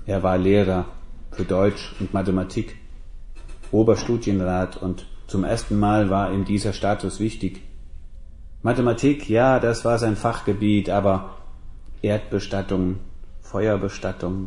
Er war Lehrer für Deutsch und Mathematik, Oberstudienrat, und zum ersten Mal war ihm dieser Status wichtig. Mathematik, ja, das war sein Fachgebiet, aber Erdbestattung, Feuerbestattung.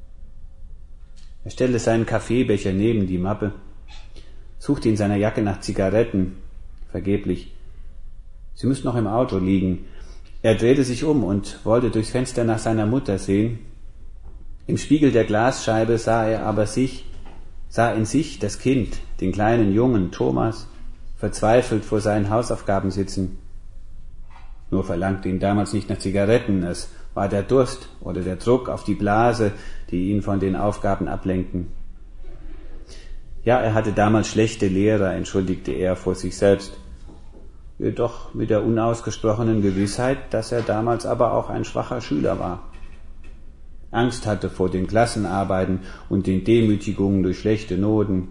Er stellte seinen Kaffeebecher neben die Mappe, suchte in seiner Jacke nach Zigaretten, vergeblich. Sie müssten noch im Auto liegen. Er drehte sich um und wollte durchs Fenster nach seiner Mutter sehen. Im Spiegel der Glasscheibe sah er aber in sich das Kind, den kleinen Jungen Thomas, verzweifelt vor seinen Hausaufgaben sitzen. Nur verlangte ihn damals nicht nach Zigaretten, es war der Durst oder der Druck auf die Blase, die ihn von den Aufgaben ablenkten. Ja, er hatte damals schlechte Lehrer, entschuldigte er vor sich selbst, jedoch mit der unausgesprochenen Gewissheit, dass er damals aber auch ein schwacher Schüler war. Angst hatte vor den Klassenarbeiten und den Demütigungen durch schlechte Noten.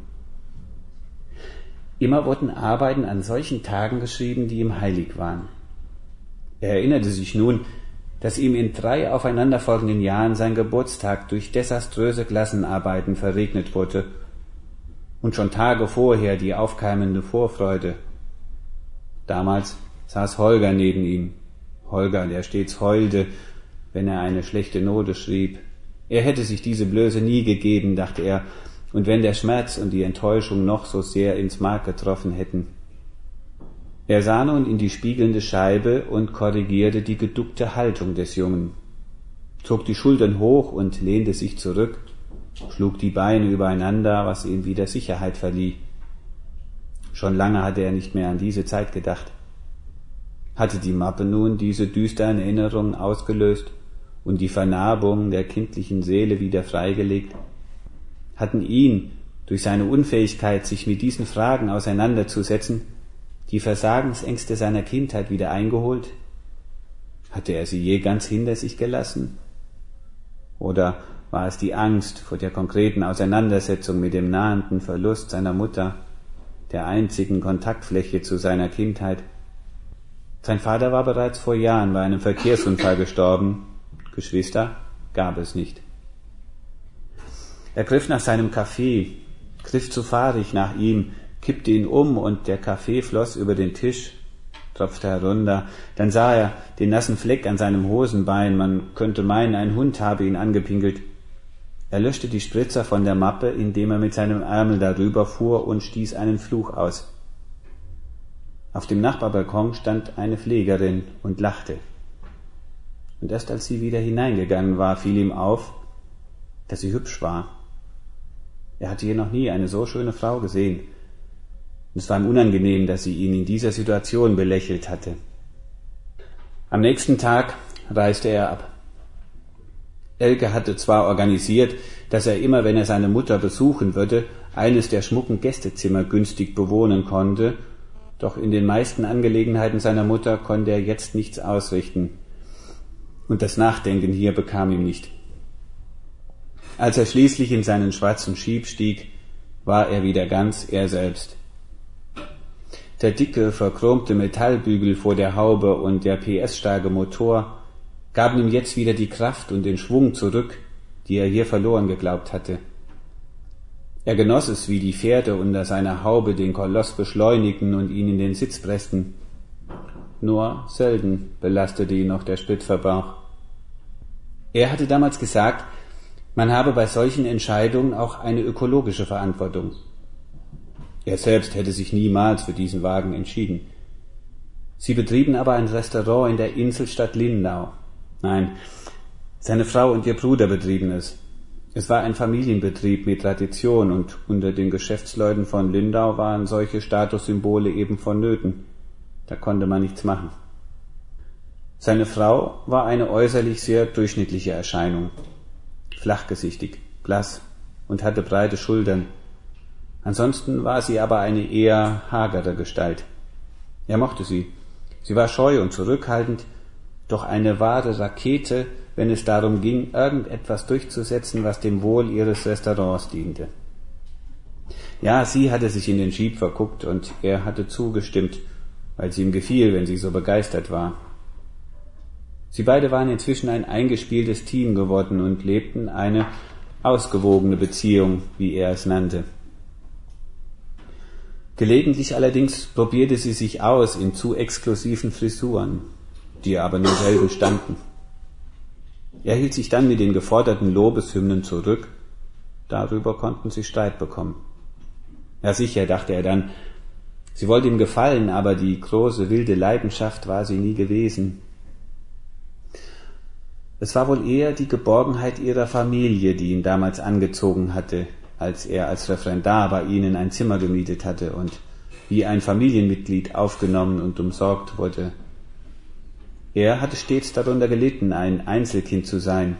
Immer wurden Arbeiten an solchen Tagen geschrieben, die ihm heilig waren. Er erinnerte sich nun, dass ihm in 3 aufeinanderfolgenden Jahren sein Geburtstag durch desaströse Klassenarbeiten verregnet wurde und schon Tage vorher die aufkeimende Vorfreude. Damals saß Holger neben ihm, Holger, der stets heulte, wenn er eine schlechte Note schrieb. Er hätte sich diese Blöße nie gegeben, dachte er, und wenn der Schmerz und die Enttäuschung noch so sehr ins Mark getroffen hätten. Er sah nun in die spiegelnde Scheibe und korrigierte die geduckte Haltung des Jungen, zog die Schultern hoch und lehnte sich zurück, schlug die Beine übereinander, was ihm wieder Sicherheit verlieh. Schon lange hatte er nicht mehr an diese Zeit gedacht. Hatte die Mappe nun diese düsteren Erinnerungen ausgelöst und die Vernarbung der kindlichen Seele wieder freigelegt? Hatten ihn, durch seine Unfähigkeit, sich mit diesen Fragen auseinanderzusetzen, die Versagensängste seiner Kindheit wieder eingeholt? Hatte er sie je ganz hinter sich gelassen? Oder war es die Angst vor der konkreten Auseinandersetzung mit dem nahenden Verlust seiner Mutter, der einzigen Kontaktfläche zu seiner Kindheit? Sein Vater war bereits vor Jahren bei einem Verkehrsunfall gestorben. Geschwister gab es nicht. Er griff nach seinem Kaffee, griff zu fahrig nach ihm, kippte ihn um und der Kaffee floss über den Tisch, tropfte herunter. Dann sah er den nassen Fleck an seinem Hosenbein, man könnte meinen, ein Hund habe ihn angepinkelt. Er löschte die Spritzer von der Mappe, indem er mit seinem Ärmel darüber fuhr und stieß einen Fluch aus. Auf dem Nachbarbalkon stand eine Pflegerin und lachte. Und erst als sie wieder hineingegangen war, fiel ihm auf, dass sie hübsch war. Er hatte hier noch nie eine so schöne Frau gesehen. Und es war ihm unangenehm, dass sie ihn in dieser Situation belächelt hatte. Am nächsten Tag reiste er ab. Elke hatte zwar organisiert, dass er immer, wenn er seine Mutter besuchen würde, eines der schmucken Gästezimmer günstig bewohnen konnte, doch in den meisten Angelegenheiten seiner Mutter konnte er jetzt nichts ausrichten. Und das Nachdenken hier bekam ihm nicht. Als er schließlich in seinen schwarzen Jeep stieg, war er wieder ganz er selbst. Der dicke, verchromte Metallbügel vor der Haube und der PS-starke Motor gaben ihm jetzt wieder die Kraft und den Schwung zurück, die er hier verloren geglaubt hatte. Er genoss es, wie die Pferde unter seiner Haube den Koloss beschleunigten und ihn in den Sitz pressten. Nur selten belastete ihn noch der Spritverbrauch. Er hatte damals gesagt, man habe bei solchen Entscheidungen auch eine ökologische Verantwortung. Er selbst hätte sich niemals für diesen Wagen entschieden. Sie betrieben aber ein Restaurant in der Inselstadt Lindau. Nein, seine Frau und ihr Bruder betrieben es. Es war ein Familienbetrieb mit Tradition und unter den Geschäftsleuten von Lindau waren solche Statussymbole eben vonnöten. Da konnte man nichts machen. Seine Frau war eine äußerlich sehr durchschnittliche Erscheinung. Flachgesichtig, blass und hatte breite Schultern. Ansonsten war sie aber eine eher hagere Gestalt. Er mochte sie. Sie war scheu und zurückhaltend, doch eine wahre Rakete, wenn es darum ging, irgendetwas durchzusetzen, was dem Wohl ihres Restaurants diente. Ja, sie hatte sich in den Jeep verguckt und er hatte zugestimmt, weil sie ihm gefiel, wenn sie so begeistert war. Sie beide waren inzwischen ein eingespieltes Team geworden und lebten eine ausgewogene Beziehung, wie er es nannte. Gelegentlich allerdings probierte sie sich aus in zu exklusiven Frisuren, die ihr aber nur selten standen. Er hielt sich dann mit den geforderten Lobeshymnen zurück, darüber konnten sie Streit bekommen. Ja sicher, dachte er dann, sie wollte ihm gefallen, aber die große wilde Leidenschaft war sie nie gewesen. Es war wohl eher die Geborgenheit ihrer Familie, die ihn damals angezogen hatte, als er als Referendar bei ihnen ein Zimmer gemietet hatte und wie ein Familienmitglied aufgenommen und umsorgt wurde. Er hatte stets darunter gelitten, ein Einzelkind zu sein.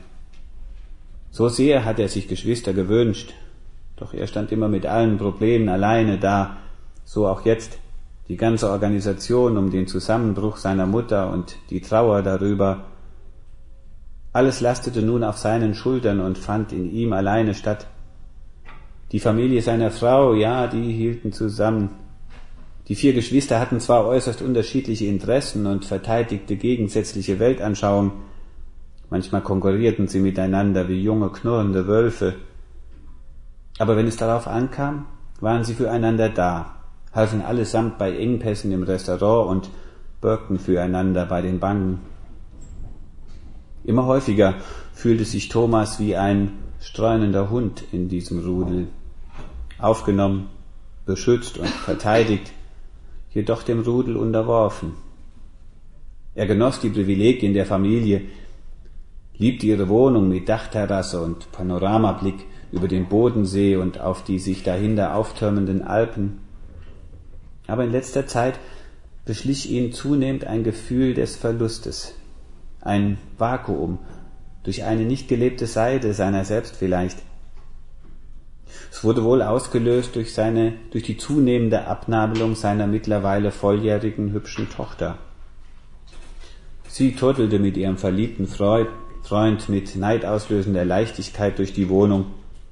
So sehr hatte er sich Geschwister gewünscht, doch er stand immer mit allen Problemen alleine da, so auch jetzt. Die ganze Organisation um den Zusammenbruch seiner Mutter und die Trauer darüber, alles lastete nun auf seinen Schultern und fand in ihm alleine statt. Die Familie seiner Frau, ja, die hielten zusammen. Die 4 Geschwister hatten zwar äußerst unterschiedliche Interessen und verteidigte gegensätzliche Weltanschauungen, manchmal konkurrierten sie miteinander wie junge, knurrende Wölfe, aber wenn es darauf ankam, waren sie füreinander da, halfen allesamt bei Engpässen im Restaurant und bürgten füreinander bei den Banken. Immer häufiger fühlte sich Thomas wie ein streunender Hund in diesem Rudel, aufgenommen, beschützt und verteidigt, jedoch dem Rudel unterworfen. Er genoss die Privilegien der Familie, liebte ihre Wohnung mit Dachterrasse und Panoramablick über den Bodensee und auf die sich dahinter auftürmenden Alpen. Aber in letzter Zeit beschlich ihn zunehmend ein Gefühl des Verlustes, ein Vakuum, durch eine nicht gelebte Seite seiner selbst vielleicht. Es wurde wohl ausgelöst durch die zunehmende Abnabelung seiner mittlerweile volljährigen hübschen Tochter. Sie turtelte mit ihrem verliebten Freund mit neidauslösender Leichtigkeit durch die Wohnung.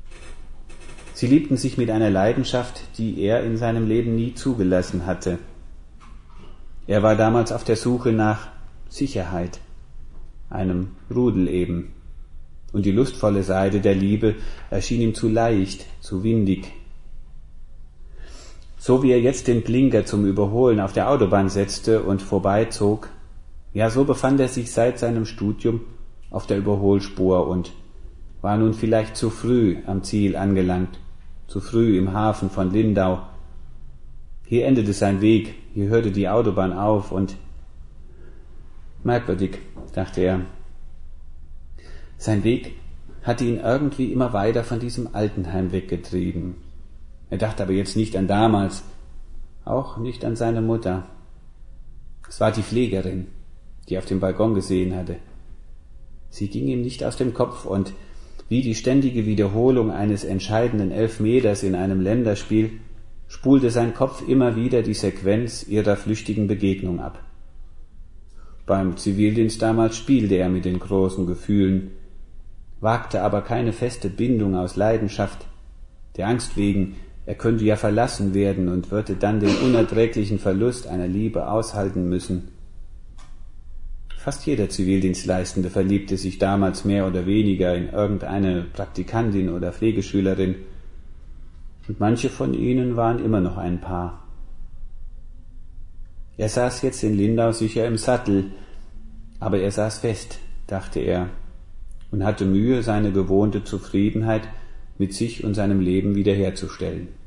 Sie liebten sich mit einer Leidenschaft, die er in seinem Leben nie zugelassen hatte. Er war damals auf der Suche nach Sicherheit, einem Rudel eben. Und die lustvolle Seite der Liebe erschien ihm zu leicht, zu windig. So wie er jetzt den Blinker zum Überholen auf der Autobahn setzte und vorbeizog, ja, so befand er sich seit seinem Studium auf der Überholspur und war nun vielleicht zu früh am Ziel angelangt, zu früh im Hafen von Lindau. Hier endete sein Weg, hier hörte die Autobahn auf und merkwürdig, dachte er. Sein Weg hatte ihn irgendwie immer weiter von diesem Altenheim weggetrieben. Er dachte aber jetzt nicht an damals, auch nicht an seine Mutter. Es war die Pflegerin, die er auf dem Balkon gesehen hatte. Sie ging ihm nicht aus dem Kopf und wie die ständige Wiederholung eines entscheidenden Elfmeters in einem Länderspiel spulte sein Kopf immer wieder die Sequenz ihrer flüchtigen Begegnung ab. Beim Zivildienst damals spielte er mit den großen Gefühlen, wagte aber keine feste Bindung aus Leidenschaft, der Angst wegen, er könnte ja verlassen werden und würde dann den unerträglichen Verlust einer Liebe aushalten müssen. Fast jeder Zivildienstleistende verliebte sich damals mehr oder weniger in irgendeine Praktikantin oder Pflegeschülerin, und manche von ihnen waren immer noch ein Paar. Er saß jetzt in Lindau sicher im Sattel, aber er saß fest, dachte er, und hatte Mühe, seine gewohnte Zufriedenheit mit sich und seinem Leben wiederherzustellen.